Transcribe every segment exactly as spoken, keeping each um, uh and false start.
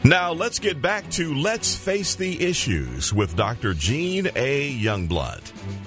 Now let's get back to Let's Face the Issues with Doctor Gene A. Youngblood.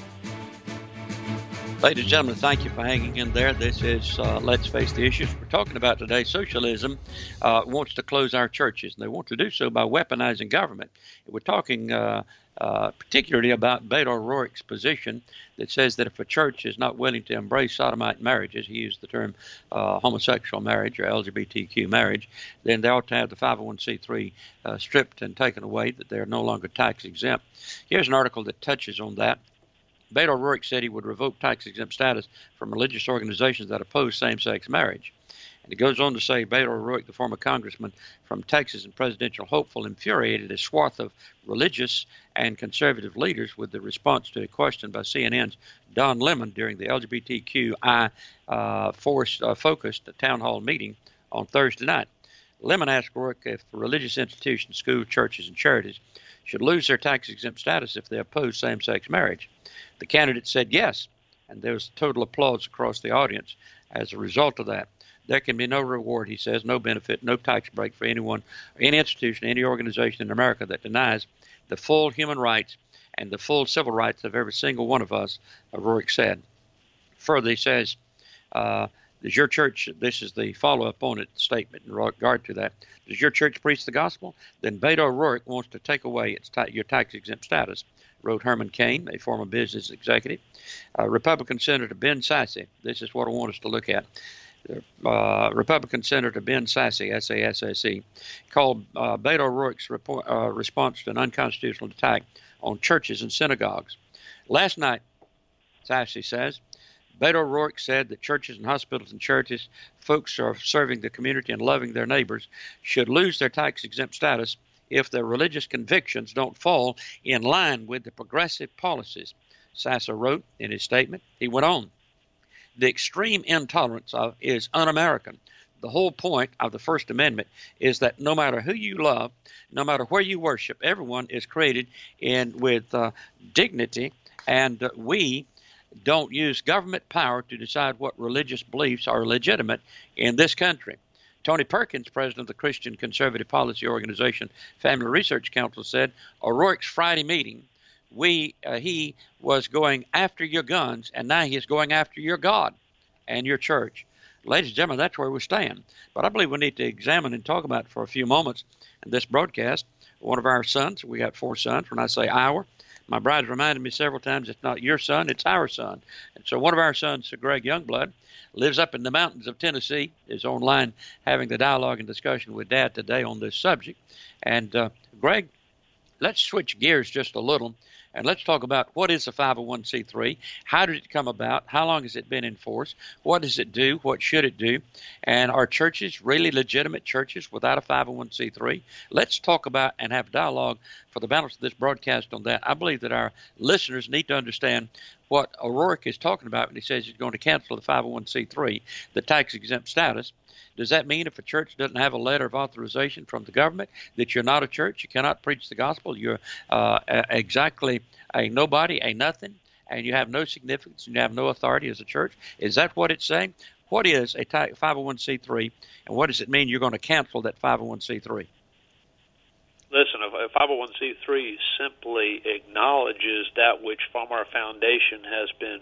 Ladies and gentlemen, thank you for hanging in there. This is uh, Let's Face the Issues. We're talking about today socialism uh, wants to close our churches, and they want to do so by weaponizing government. We're talking uh, uh, particularly about Beto O'Rourke's position that says that if a church is not willing to embrace sodomite marriages, he used the term uh, homosexual marriage or L G B T Q marriage, then they ought to have the five oh one c three uh, stripped and taken away, that they're no longer tax exempt. Here's an article that touches on that. Beto O'Rourke said he would revoke tax-exempt status from religious organizations that oppose same-sex marriage. And it goes on to say Beto O'Rourke, the former congressman from Texas and presidential hopeful, infuriated a swath of religious and conservative leaders with the response to a question by C N N's Don Lemon during the L G B T Q I uh, force, uh, focused town hall meeting on Thursday night. Lemon asked O'Rourke if religious institutions, schools, churches, and charities should lose their tax-exempt status if they oppose same-sex marriage. The candidate said yes, and there was total applause across the audience as a result of that. There can be no reward, he says, no benefit, no tax break for anyone, any institution, any organization in America that denies the full human rights and the full civil rights of every single one of us, O'Rourke said. Further, he says, uh, does your church, this is the follow-up on it statement in regard to that, does your church preach the gospel? Then Beto O'Rourke wants to take away its ta- your tax-exempt status, wrote Herman Cain, a former business executive. Uh, Republican Senator Ben Sasse, this is what I want us to look at. Uh, Republican Senator Ben Sasse, S A S S E, called uh, Beto O'Rourke's report, uh, response to an unconstitutional attack on churches and synagogues. Last night, Sasse says, Beto O'Rourke said that churches and hospitals and charities, folks who are serving the community and loving their neighbors, should lose their tax-exempt status if their religious convictions don't fall in line with the progressive policies. Sasse wrote in his statement. He went on, the extreme intolerance of is un-American. The whole point of the First Amendment is that no matter who you love, no matter where you worship, everyone is created in with uh, dignity, and uh, we don't use government power to decide what religious beliefs are legitimate in this country. Tony Perkins, president of the Christian conservative policy organization Family Research Council, said O'Rourke's Friday meeting, we uh, he was going after your guns, and now he is going after your God and your church. Ladies and gentlemen, that's where we stand. But I believe we need to examine and talk about for a few moments in this broadcast one of our sons. We got four sons. When I say our, my bride reminded me several times it's not your son, it's our son. And so one of our sons, Sir Greg Youngblood, lives up in the mountains of Tennessee, is online having the dialogue and discussion with Dad today on this subject. And, uh, Greg, let's switch gears just a little, and let's talk about what is a five oh one c three, how did it come about, how long has it been in force, what does it do, what should it do, and are churches really legitimate churches without a five oh one c three? Let's talk about and have dialogue for the balance of this broadcast on that. I believe that our listeners need to understand what O'Rourke is talking about when he says he's going to cancel the five oh one c three, the tax-exempt status. Does that mean if a church doesn't have a letter of authorization from the government that you're not a church, you cannot preach the gospel, you're uh, exactly a nobody, a nothing, and you have no significance and you have no authority as a church? Is that what it's saying? What is a five oh one c three, and what does it mean you're going to cancel that five oh one c three? Listen, a five oh one c three simply acknowledges that which from our foundation has been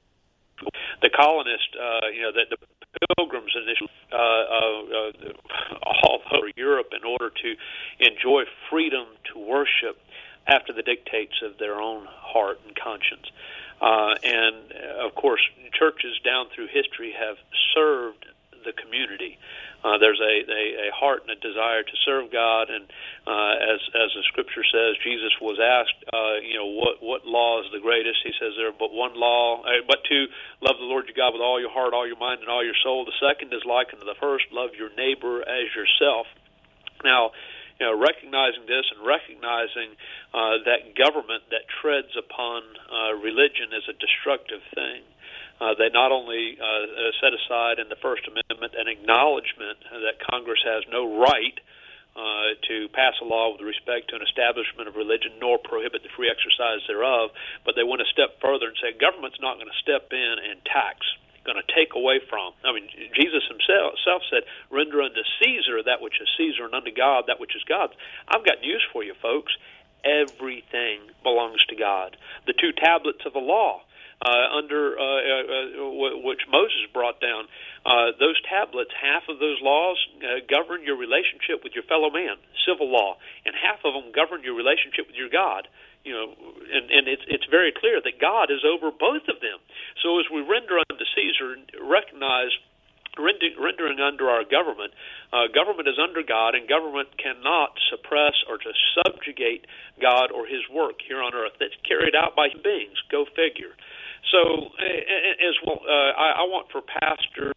the colonists, uh, you know, that the Pilgrims initially uh, uh, all over Europe in order to enjoy freedom to worship after the dictates of their own heart and conscience. Uh, and, of course, churches down through history have served the community. Uh, there's a, a, a heart and a desire to serve God, and uh, as as the Scripture says, Jesus was asked, uh, you know, what what law is the greatest? He says there are but one law, uh, but two, love the Lord your God with all your heart, all your mind, and all your soul. The second is like unto the first, love your neighbor as yourself. Now, you know, recognizing this and recognizing uh, that government that treads upon uh, religion is a destructive thing. Uh, they not only uh, set aside in the First Amendment an acknowledgement that Congress has no right uh, to pass a law with respect to an establishment of religion nor prohibit the free exercise thereof, but they went a step further and said government's not going to step in and tax going to take away from. I mean, Jesus himself said, render unto Caesar that which is Caesar, and unto God that which is God's. I've got news for you, folks. Everything belongs to God. The two tablets of the law, uh, under uh, uh, which Moses brought down, uh, those tablets, half of those laws uh, govern your relationship with your fellow man, civil law, and half of them govern your relationship with your God. You know, and, and it's it's very clear that God is over both of them. So as we render unto Caesar, recognize rendering, rendering under our government, uh, government is under God, and government cannot suppress or to subjugate God or His work here on earth. That's carried out by beings. Go figure. So as well, uh, I, I want for pastors,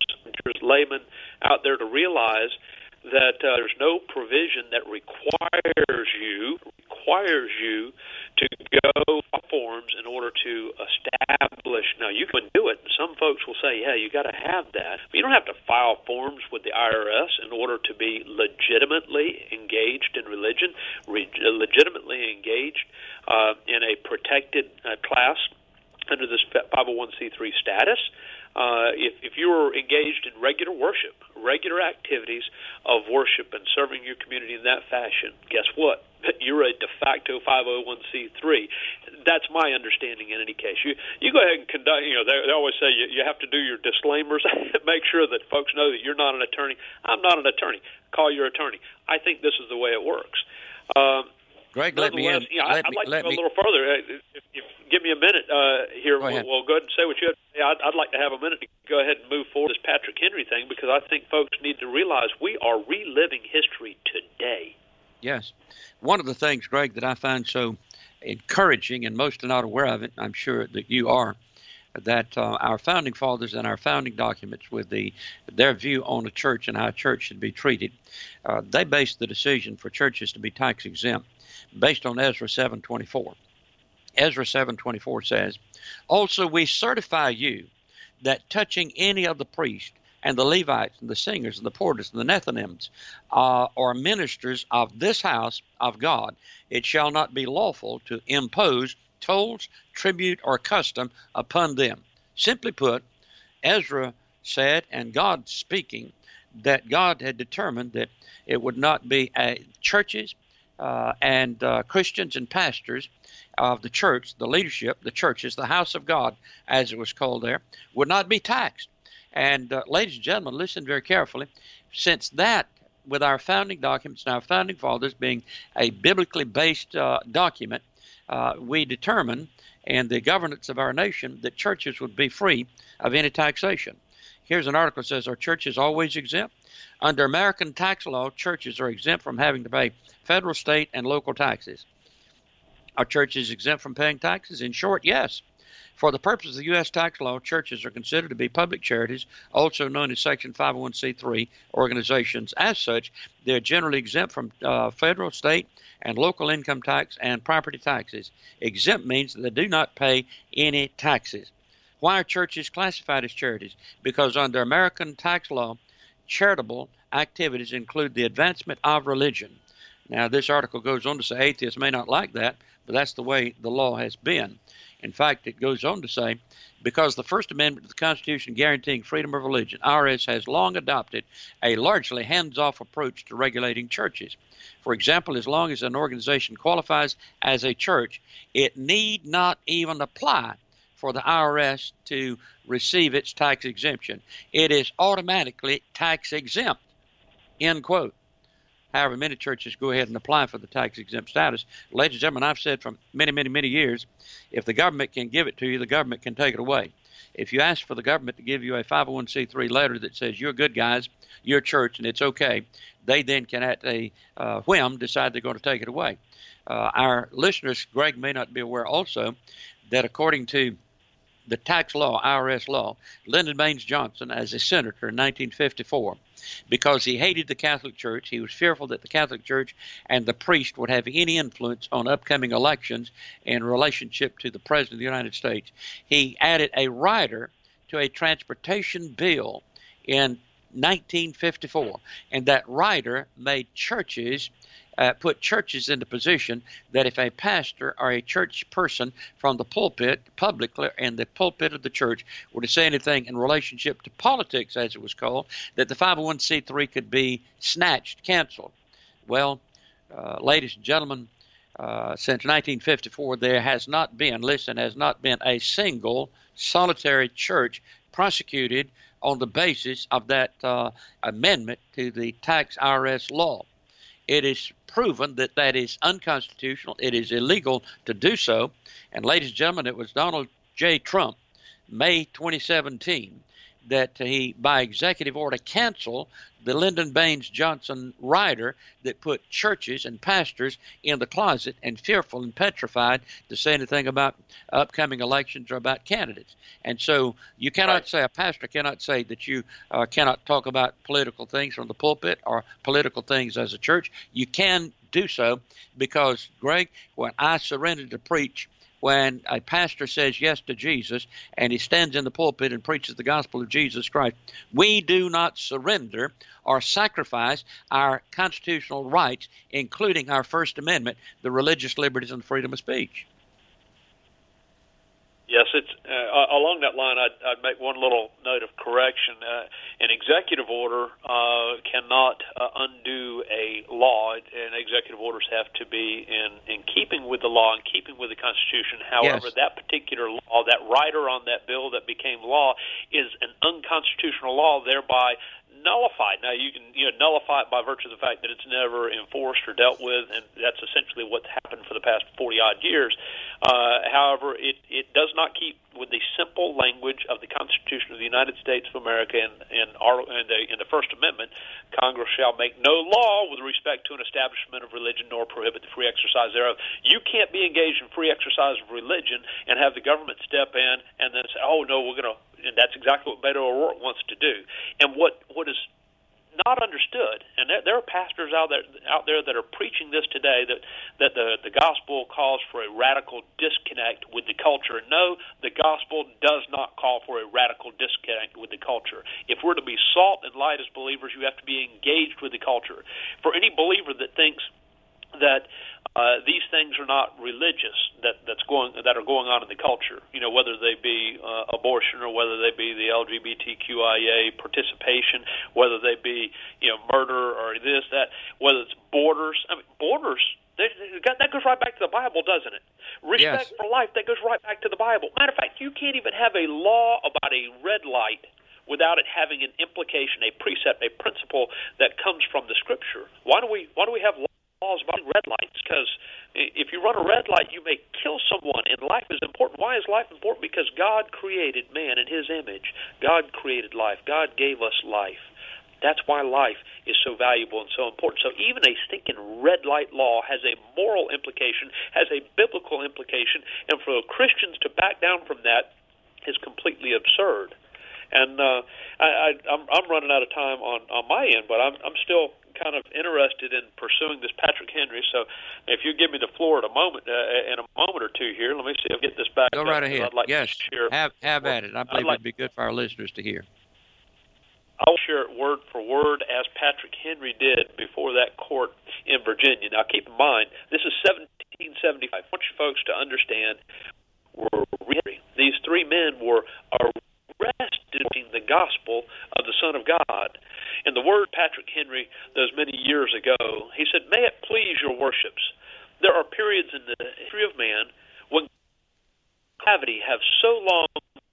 laymen out there to realize that uh, there's no provision that requires you requires you to go forms in order to establish. Now, you can do it. Some folks will say, yeah, you got to have that. But you don't have to file forms with the I R S in order to be legitimately engaged in religion, re- legitimately engaged uh, in a protected uh, class under this five oh one c three status. Uh, if, if you are engaged in regular worship, regular activities of worship and serving your community in that fashion, guess what? You're a de facto five oh one c three. That's my understanding in any case. You you go ahead and conduct, you know, they, they always say you, you have to do your disclaimers. Make sure that folks know that you're not an attorney. I'm not an attorney. Call your attorney. I think this is the way it works. Um, Greg, let me in. Yeah, let I'd me, like let to go me. a little further. If, if, give me a minute uh, here. Go we'll, ahead. we'll go ahead and say what you have to say. I'd, I'd like to have a minute to go ahead and move forward this Patrick Henry thing, because I think folks need to realize we are reliving history today. Yes. One of the things, Greg, that I find so encouraging, and most are not aware of it, I'm sure that you are, that uh, our founding fathers and our founding documents with the their view on a church and how a church should be treated, uh, they based the decision for churches to be tax exempt based on Ezra seven twenty-four. Ezra seven twenty-four says, also we certify you that touching any of the priests and the Levites and the singers and the porters and the Nethinims uh, or ministers of this house of God, it shall not be lawful to impose tolls, tribute, or custom upon them. Simply put, Ezra said, and God speaking, that God had determined that it would not be uh, churches uh, and uh, Christians and pastors of the church, the leadership, the churches, the house of God, as it was called there, would not be taxed. And uh, ladies and gentlemen, listen very carefully. Since that, with our founding documents and our founding fathers being a biblically based uh, document, uh, we determined in the governance of our nation that churches would be free of any taxation. Here's an article that says, are churches always exempt? Under American tax law, churches are exempt from having to pay federal, state, and local taxes. Are churches exempt from paying taxes? In short, yes. For the purposes of the U S tax law, churches are considered to be public charities, also known as Section five oh one c three organizations. As such, they're generally exempt from uh, federal, state, and local income tax and property taxes. Exempt means that they do not pay any taxes. Why are churches classified as charities? Because under American tax law, charitable activities include the advancement of religion. Now, this article goes on to say atheists may not like that, but that's the way the law has been. In fact, it goes on to say, because the First Amendment to the Constitution guaranteeing freedom of religion, I R S has long adopted a largely hands-off approach to regulating churches. For example, as long as an organization qualifies as a church, it need not even apply for the I R S to receive its tax exemption. It is automatically tax exempt, end quote. However, many churches go ahead and apply for the tax-exempt status. Ladies and gentlemen, I've said for many, many, many years, if the government can give it to you, the government can take it away. If you ask for the government to give you a five oh one c three letter that says you're good guys, you're a church, and it's okay, they then can, at a uh, whim, decide they're going to take it away. Uh, our listeners, Greg, may not be aware also that according to the tax law, I R S law, Lyndon Baines Johnson, as a senator in nineteen fifty-four, because he hated the Catholic Church, he was fearful that the Catholic Church and the priest would have any influence on upcoming elections in relationship to the President of the United States. He added a rider to a transportation bill in nineteen fifty-four. And that writer made churches, uh, put churches in the position that if a pastor or a church person from the pulpit, publicly, in the pulpit of the church, were to say anything in relationship to politics, as it was called, that the five oh one c three could be snatched, canceled. Well, uh, ladies and gentlemen, uh, since nineteen fifty-four, there has not been, listen, has not been a single solitary church prosecuted on the basis of that uh, amendment to the tax I R S law. It is proven that that is unconstitutional. It is illegal to do so. And ladies and gentlemen, it was Donald J. Trump, May twenty seventeen, that he, by executive order, canceled the Lyndon Baines Johnson rider that put churches and pastors in the closet and fearful and petrified to say anything about upcoming elections or about candidates. And so you cannot Right. say, a pastor cannot say that you uh, cannot talk about political things from the pulpit or political things as a church. You can do so because, Greg, when I surrendered to preach, when a pastor says yes to Jesus and he stands in the pulpit and preaches the gospel of Jesus Christ, we do not surrender or sacrifice our constitutional rights, including our First Amendment, the religious liberties and freedom of speech. Yes, it's uh, along that line. I'd, I'd make one little note of correction. Uh, an executive order uh, cannot uh, undo a law, and executive orders have to be in, in keeping with the law, in keeping with the Constitution. However, Yes. that particular law, that rider on that bill that became law, is an unconstitutional law, thereby nullified. Now, you can you know nullify it by virtue of the fact that it's never enforced or dealt with, and that's essentially what's happened for the past forty-odd years. Uh, however, it, it does not keep with the simple language of the Constitution of the United States of America and, and, our, and the, in the First Amendment. Congress shall make no law with respect to an establishment of religion nor prohibit the free exercise thereof. You can't be engaged in free exercise of religion and have the government step in and then say, oh, no, we're going to, and that's exactly what Beto O'Rourke wants to do. And what, what is not understood, and there, there are pastors out there out there that are preaching this today, that that the the gospel calls for a radical disconnect with the culture. No, the gospel does not call for a radical disconnect with the culture. If we're to be salt and light as believers, you have to be engaged with the culture. For any believer that thinks that uh, these things are not religious, that that's going that are going on in the culture, you know, whether they be uh, abortion or whether they be the L G B T Q I A participation, whether they be you know murder or this that, whether it's borders. I mean, borders. They, they got, that goes right back to the Bible, doesn't it? Respect Yes. for life. That goes right back to the Bible. Matter of fact, you can't even have a law about a red light without it having an implication, a precept, a principle that comes from the Scripture. Why do we? Why do we have laws? laws about red lights? Because if you run a red light, you may kill someone, and life is important. Why is life important? Because God created man in his image. God created life. God gave us life. That's why life is so valuable and so important. So even a stinking red light law has a moral implication, has a biblical implication, and for Christians to back down from that is completely absurd. And uh, I, I, I'm, I'm running out of time on, on my end, but I'm, I'm still kind of interested in pursuing this Patrick Henry. So if you give me the floor at a moment, uh, in a moment or two here, let me see if I get this back. Go right ahead. I'd like yes, to share, have, have at it. I believe like, it'd be good for our listeners to hear. I'll share it word for word as Patrick Henry did before that court in Virginia. Now, keep in mind, this is seventeen seventy-five. I want you folks to understand, were these three men were arrested in the gospel of the Son of God. And the word Patrick Henry, those many years ago, he said, "May it please your worships, there are periods in the history of man when gravity have so long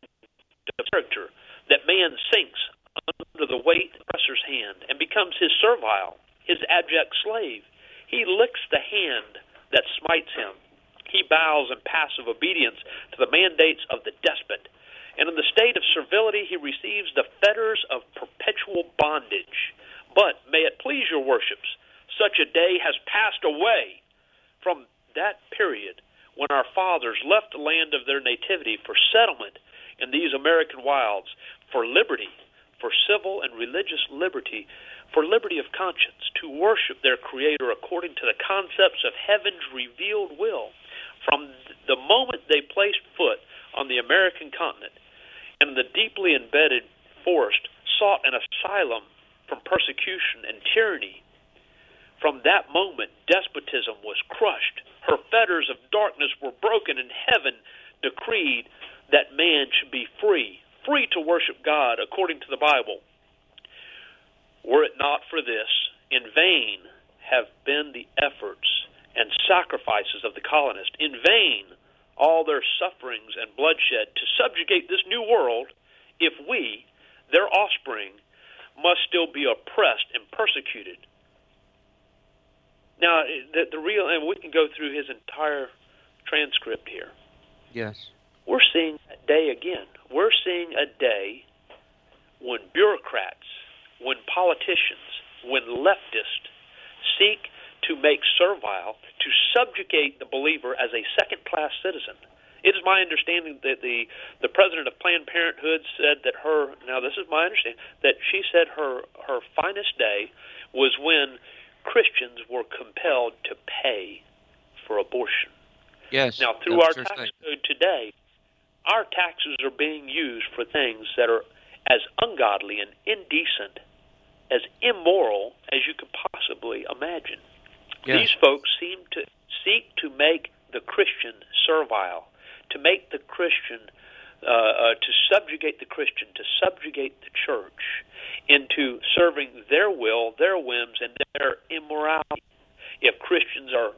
of character that man sinks under the weight of the oppressor's hand and becomes his servile, his abject slave. He licks the hand that smites him. He bows in passive obedience to the mandates of the despot. And in the state of servility, he receives the fetters of perpetual bondage. But may it please your worships, such a day has passed away from that period when our fathers left the land of their nativity for settlement in these American wilds, for liberty, for civil and religious liberty, for liberty of conscience, to worship their Creator according to the concepts of heaven's revealed will. From the moment they placed foot on the American continent, and the deeply embedded forest sought an asylum from persecution and tyranny. From that moment, despotism was crushed. Her fetters of darkness were broken, and heaven decreed that man should be free, free to worship God according to the Bible. Were it not for this, in vain have been the efforts and sacrifices of the colonists, in vain all their sufferings and bloodshed to subjugate this new world, if we, their offspring, must still be oppressed and persecuted. Now, the, the real, and we can go through his entire transcript here. Yes. We're seeing a day again. We're seeing a day when bureaucrats, when politicians, when leftists seek to make servile, to subjugate the believer as a second-class citizen. It is my understanding that the, the president of Planned Parenthood said that her, now this is my understanding, that she said her, her finest day was when Christians were compelled to pay for abortion. Yes. Now, through our tax code today, our taxes are being used for things that are as ungodly and indecent, as immoral as you could possibly imagine. Yes. These folks seem to seek to make the Christian servile, to make the Christian, uh, uh, to subjugate the Christian, to subjugate the church into serving their will, their whims, and their immorality. If Christians are,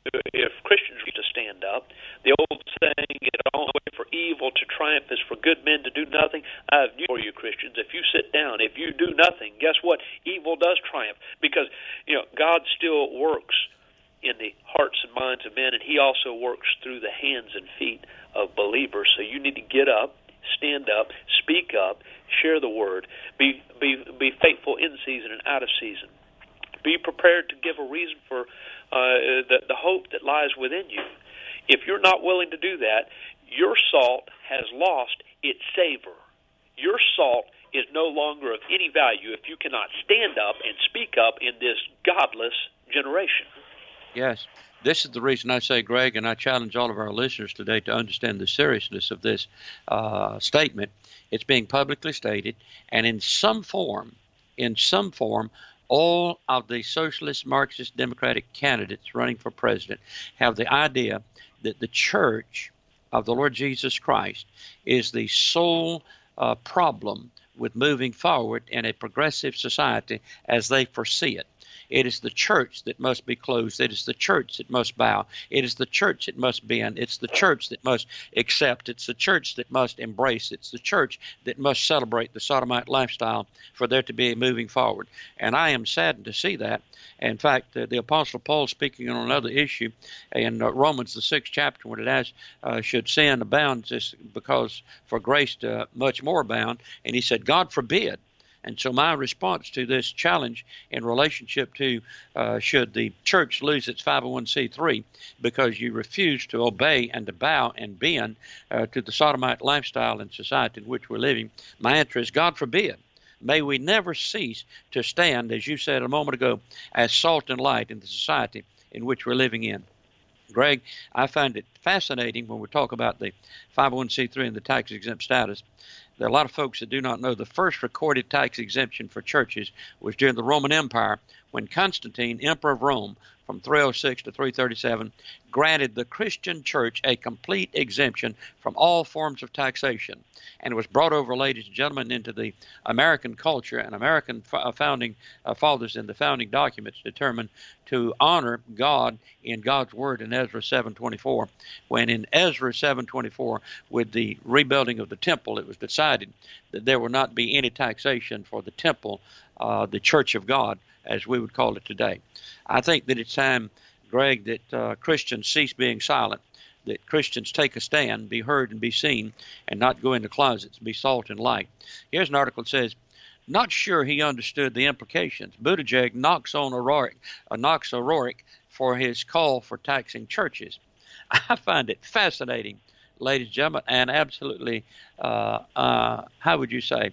if Christians are to stand up, the old saying, "The only way for evil to triumph is for good men to do nothing." I have news for you, Christians. If you sit down, if you do nothing, guess what? Evil does triumph, because you know God still works in the hearts and minds of men, and He also works through the hands and feet of believers. So you need to get up, stand up, speak up, share the word, be be be faithful in season and out of season. Be prepared to give a reason for uh, the, the hope that lies within you. If you're not willing to do that, your salt has lost its savor. Your salt is no longer of any value if you cannot stand up and speak up in this godless generation. Yes. This is the reason I say, Greg, and I challenge all of our listeners today to understand the seriousness of this uh, statement. It's being publicly stated, and in some form, in some form, all of the socialist, Marxist, Democratic candidates running for president have the idea that the church of the Lord Jesus Christ is the sole uh, problem with moving forward in a progressive society as they foresee it. It is the church that must be closed. It is the church that must bow. It is the church that must bend. It's the church that must accept. It's the church that must embrace. It's the church that must celebrate the sodomite lifestyle for there to be a moving forward. And I am saddened to see that. In fact, uh, the Apostle Paul, speaking on another issue in uh, Romans, the sixth chapter, when it asks, uh, should sin abound just because for grace to much more abound? And he said, God forbid. And so my response to this challenge in relationship to uh, should the church lose its five oh one c three because you refuse to obey and to bow and bend uh, to the sodomite lifestyle and society in which we're living, my answer is God forbid. May we never cease to stand, as you said a moment ago, as salt and light in the society in which we're living in. Greg, I find it fascinating when we talk about the five oh one c three and the tax-exempt status. There are a lot of folks that do not know the first recorded tax exemption for churches was during the Roman Empire when Constantine, Emperor of Rome, from three oh six to three thirty-seven, granted the Christian church a complete exemption from all forms of taxation. And it was brought over, ladies and gentlemen, into the American culture, and American founding uh, fathers in the founding documents determined to honor God in God's word in Ezra seven twenty-four. When in Ezra seven twenty-four, with the rebuilding of the temple, it was decided that there will not be any taxation for the temple, uh, the church of God, as we would call it today. I think that it's time, Greg, that uh, Christians cease being silent, that Christians take a stand, be heard and be seen, and not go into closets, be salt and light. Here's an article that says, not sure he understood the implications. Buttigieg knocks on O'Rourke, uh, knocks O'Rourke for his call for taxing churches. I find it fascinating, ladies and gentlemen, and absolutely, uh, uh, how would you say,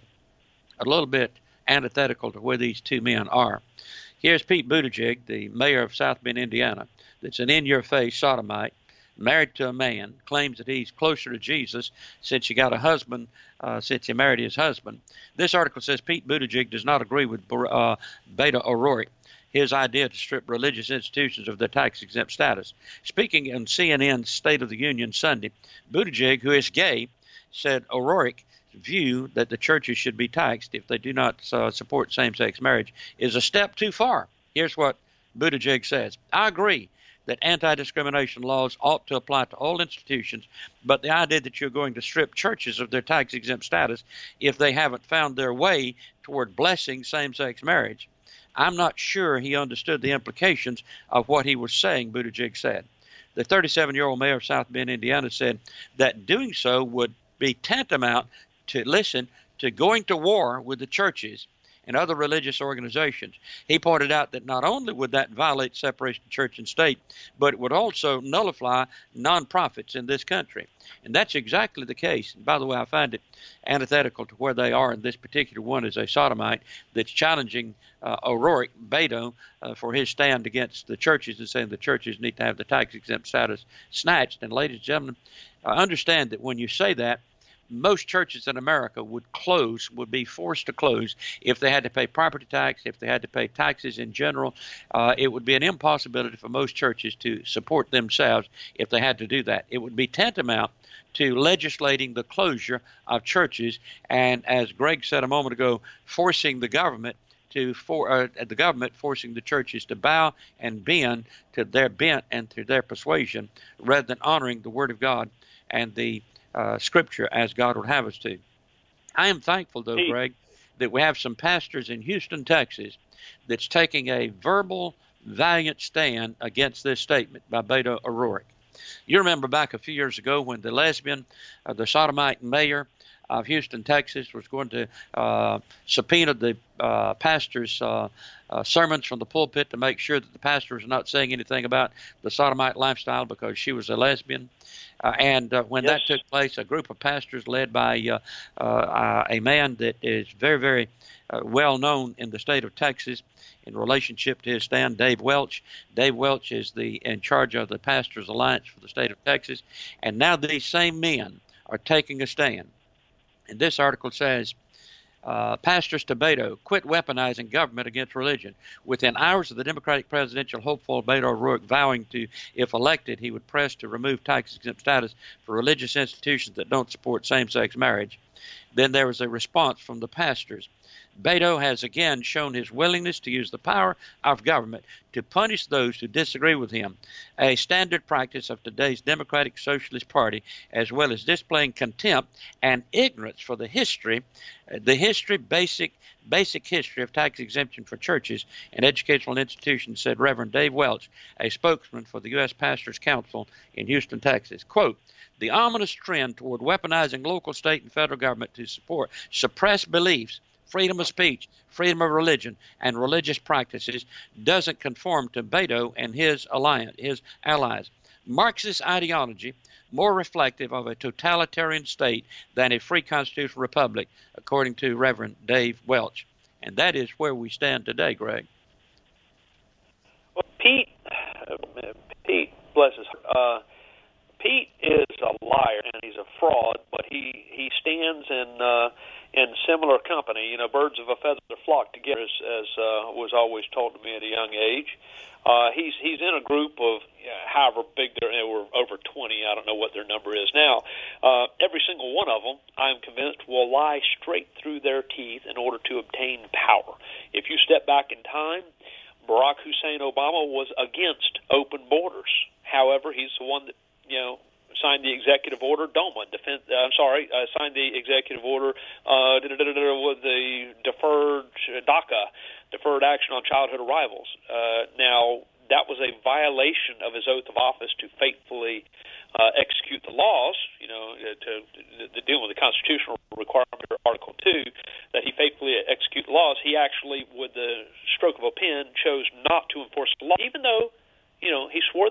a little bit antithetical to where these two men are. Here's Pete Buttigieg, the mayor of South Bend, Indiana, that's an in-your-face sodomite, married to a man, claims that he's closer to Jesus since he got a husband, uh, since he married his husband. This article says Pete Buttigieg does not agree with uh, Beto O'Rourke, his idea to strip religious institutions of their tax-exempt status. Speaking on C N N's State of the Union Sunday, Buttigieg, who is gay, said O'Rourke's view that the churches should be taxed if they do not uh, support same-sex marriage is a step too far. Here's what Buttigieg says. I agree that anti-discrimination laws ought to apply to all institutions, but the idea that you're going to strip churches of their tax-exempt status if they haven't found their way toward blessing same-sex marriage, I'm not sure he understood the implications of what he was saying, Buttigieg said. The thirty-seven-year-old mayor of South Bend, Indiana, said that doing so would be tantamount to, listen, to going to war with the churches and other religious organizations. He pointed out that not only would that violate separation of church and state, but it would also nullify nonprofits in this country. And that's exactly the case. And by the way, I find it antithetical to where they are, and this particular one is a sodomite that's challenging uh, O'Rourke, Beto, uh, for his stand against the churches and saying the churches need to have the tax-exempt status snatched. And ladies and gentlemen, I understand that when you say that, most churches in America would close, would be forced to close if they had to pay property tax, if they had to pay taxes in general. Uh, it would be an impossibility for most churches to support themselves if they had to do that. It would be tantamount to legislating the closure of churches and, as Greg said a moment ago, forcing the government to for uh, the government forcing the churches to bow and bend to their bent and to their persuasion rather than honoring the Word of God and the Uh, Scripture as God would have us to. I am thankful, though, Greg, that we have some pastors in Houston, Texas, that's taking a verbal, valiant stand against this statement by Beto O'Rourke. You remember back a few years ago when the lesbian, uh, the sodomite mayor of Houston, Texas, was going to uh, subpoena the uh, pastor's uh, uh, sermons from the pulpit to make sure that the pastor was not saying anything about the sodomite lifestyle because she was a lesbian. Uh, and uh, when yes. that took place, a group of pastors led by uh, uh, a man that is very, very uh, well known in the state of Texas in relationship to his stand, Dave Welch. Dave Welch is the in charge of the Pastors Alliance for the state of Texas. And now these same men are taking a stand. And this article says, Uh, Pastors to Beto, quit weaponizing government against religion. Within hours of the Democratic presidential hopeful Beto O'Rourke vowing to, if elected, he would press to remove tax-exempt status for religious institutions that don't support same-sex marriage, then there was a response from the pastors. Beto has again shown his willingness to use the power of government to punish those who disagree with him, a standard practice of today's Democratic Socialist Party, as well as displaying contempt and ignorance for the history, the history, basic, basic history of tax exemption for churches and educational institutions, said Reverend Dave Welch, a spokesman for the U S Pastors Council in Houston, Texas. Quote, the ominous trend toward weaponizing local, state, and federal government to support suppressed beliefs, freedom of speech, freedom of religion, and religious practices doesn't conform to Beto and his alliance, his allies. Marxist ideology, more reflective of a totalitarian state than a free constitutional republic, according to Reverend Dave Welch. And that is where we stand today, Greg. Well, Pete, uh, Pete, bless his heart. Uh, Pete is a liar and he's a fraud, but he, he stands in uh, in similar company. You know, birds of a feather flock together, as, as uh, was always told to me at a young age. Uh, he's he's in a group of you know, however big they were, over twenty. I don't know what their number is now. Uh, every single one of them, I'm convinced, will lie straight through their teeth in order to obtain power. If you step back in time, Barack Hussein Obama was against open borders. However, he's the one that you know, signed the executive order, DOMA, defense, uh, I'm sorry, uh, signed the executive order uh, with the deferred DACA, deferred action on childhood arrivals. Uh, now, that was a violation of his oath of office to faithfully uh, execute the laws, you know, to, to, to deal with the constitutional requirement, Article two, that he faithfully execute the laws. He actually, with the stroke of a pen, chose not to enforce the law, even though, you know, he swore that he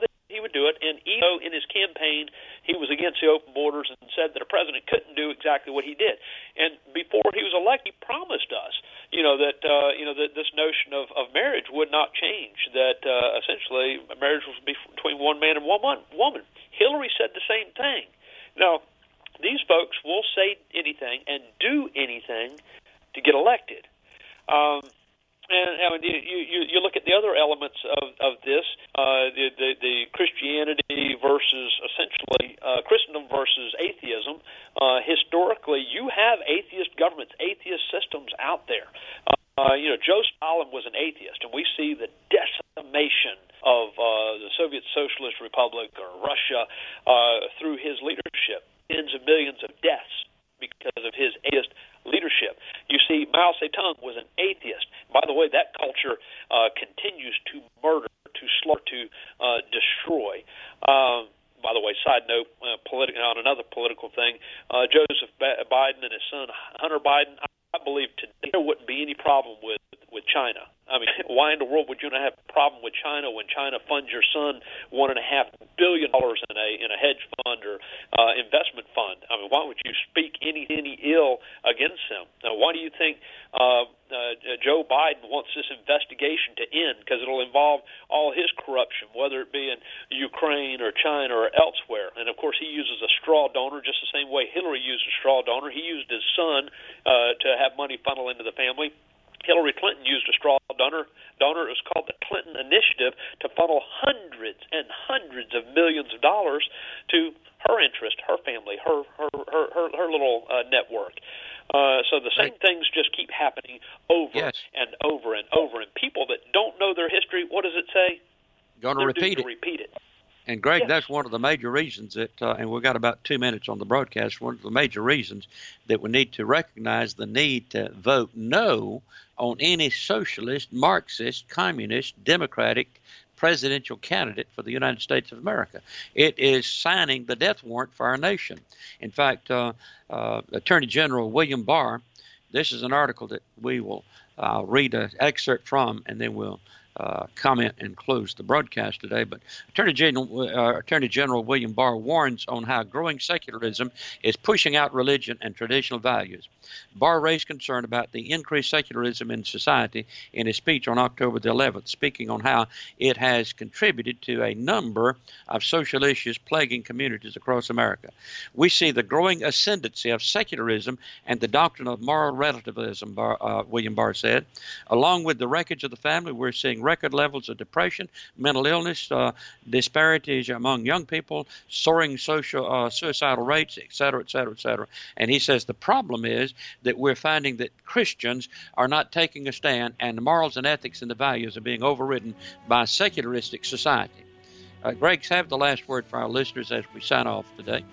would do it. And even though in his campaign he was against the open borders and said that a president couldn't do exactly what he did. And before he was elected, he promised us, you know, that uh, you know that this notion of, of marriage would not change. That uh, essentially marriage would be between one man and one woman. Hillary said the same thing. Now, these folks will say anything and do anything to get elected. Um, And, and you, you, you look at the other elements of, of this, uh, the, the, the Christianity versus essentially uh, Christendom versus atheism. Uh, historically, you have atheist governments, atheist systems out there. Uh, you know, Joe Stalin was an atheist, and we see the decimation of uh, the Soviet Socialist Republic or Russia uh, through his leadership, tens of millions of deaths because of his atheist leadership. You see, Mao Zedong was an atheist. By the way, that culture uh, continues to murder, to slaughter, to uh, destroy. Um, by the way, side note, uh, politi- on another political thing, uh, Joseph ba- Biden and his son Hunter Biden, I believe today there wouldn't be any problem with, with China. I mean, why in the world would you not have a problem with China when China funds your son one and a half billion dollars in a in a hedge fund or uh, investment fund? I mean, why would you speak any any ill against them? Now, why do you think uh, uh, Joe Biden wants this investigation to end? Because it'll involve all his corruption, whether it be in Ukraine or China or elsewhere. And of course, he uses a straw donor just the same way Hillary used a straw donor. He used his son uh, to have money funnel into the family. Hillary Clinton used a straw donor. Donor. It was called the Clinton Initiative to funnel hundreds and hundreds of millions of dollars to her interest, her family, her her her her, her little uh, network. Uh, so the same right. things just keep happening over yes. and over and over. And people that don't know their history, what does it say? Going to repeat it. repeat it. And, Greg, yes. that's one of the major reasons that, uh, and we've got about two minutes on the broadcast, one of the major reasons that we need to recognize the need to vote no on any socialist, Marxist, communist, democratic presidential candidate for the United States of America. It is signing the death warrant for our nation. In fact, uh, uh, Attorney General William Barr, this is an article that we will uh, read an excerpt from, and then we'll Uh, comment and close the broadcast today. But Attorney General, uh, Attorney General William Barr warns on how growing secularism is pushing out religion and traditional values. Barr raised concern about the increased secularism in society in his speech on October the eleventh, speaking on how it has contributed to a number of social issues plaguing communities across America. We see the growing ascendancy of secularism and the doctrine of moral relativism, Barr, uh, William Barr said. Along with the wreckage of the family, we're seeing record levels of depression, mental illness, uh, disparities among young people, soaring social uh, suicidal rates, et cetera, et cetera, et cetera. And he says the problem is that we're finding that Christians are not taking a stand, and the morals and ethics and the values are being overridden by a secularistic society. Uh, Greg, have the last word for our listeners as we sign off today.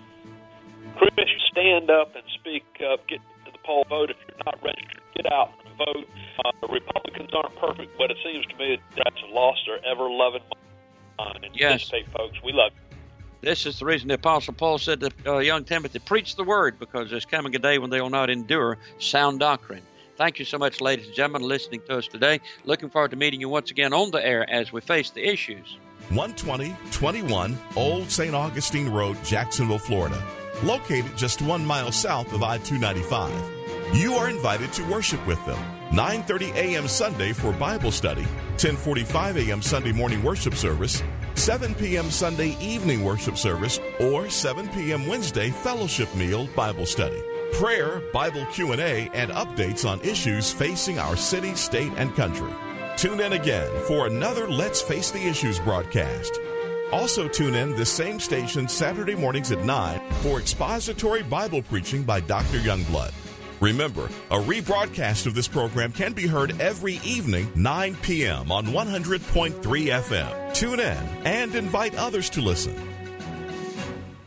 Christians, stand up and speak up. Get to the poll, vote. If you're not registered, get out and vote. Uh, Republicans aren't perfect, but it seems to me that that's lost their ever-loving mind. And yes. participate, folks. We love you. This is the reason the Apostle Paul said to uh, young Timothy, preach the word, because there's coming a day when they will not endure sound doctrine. Thank you so much, ladies and gentlemen, listening to us today. Looking forward to meeting you once again on the air as we face the issues. one twenty twenty-one Old Saint Augustine Road, Jacksonville, Florida. Located just one mile south of I two ninety-five. You are invited to worship with them. nine thirty a.m. Sunday for Bible study, ten forty-five a.m. Sunday morning worship service, seven p.m. Sunday evening worship service, or seven p.m. Wednesday fellowship meal Bible study. Prayer, Bible Q and A, and updates on issues facing our city, state, and country. Tune in again for another Let's Face the Issues broadcast. Also tune in this same station Saturday mornings at nine for expository Bible preaching by Doctor Youngblood. Remember, a rebroadcast of this program can be heard every evening, nine p.m. on one hundred point three F M. Tune in and invite others to listen.